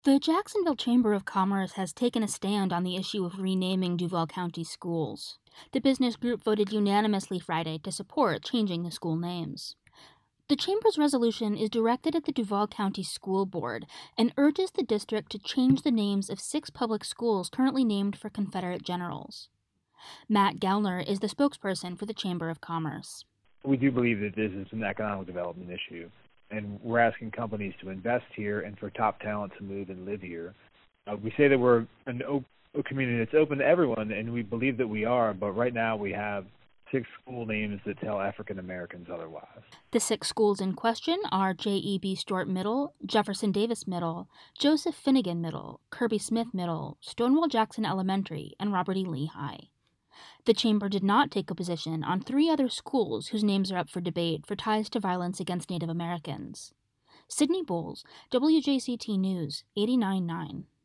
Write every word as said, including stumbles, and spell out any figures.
The Jacksonville Chamber of Commerce has taken a stand on the issue of renaming Duval County schools. The business group voted unanimously Friday to support changing the school names. The Chamber's resolution is directed at the Duval County School Board and urges the district to change the names of six public schools currently named for Confederate generals. Matt Gellner is the spokesperson for the Chamber of Commerce. We do believe that this is an economic development issue, and we're asking companies to invest here and for top talent to move and live here. Uh, we say that we're an op- a community that's open to everyone, and we believe that we are, but right now we have six school names that tell African Americans otherwise. The six schools in question are J E B. Stewart Middle, Jefferson Davis Middle, Joseph Finnegan Middle, Kirby Smith Middle, Stonewall Jackson Elementary, and Robert E. Lee High. The Chamber did not take a position on three other schools whose names are up for debate for ties to violence against Native Americans. Sydney Bowles, W J C T News, eighty-nine point nine.